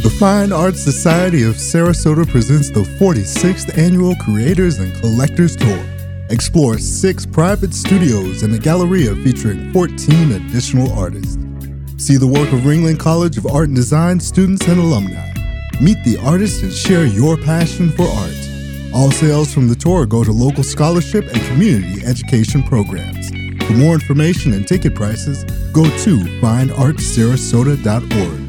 The Fine Arts Society of Sarasota presents the 46th Annual Creators and Collectors Tour. Explore 6 private studios and a galleria featuring 14 additional artists. See the work of Ringling College of Art and Design students and alumni. Meet the artists and share your passion for art. All sales from the tour go to local scholarship and community education programs. For more information and ticket prices, go to fineartsarasota.org.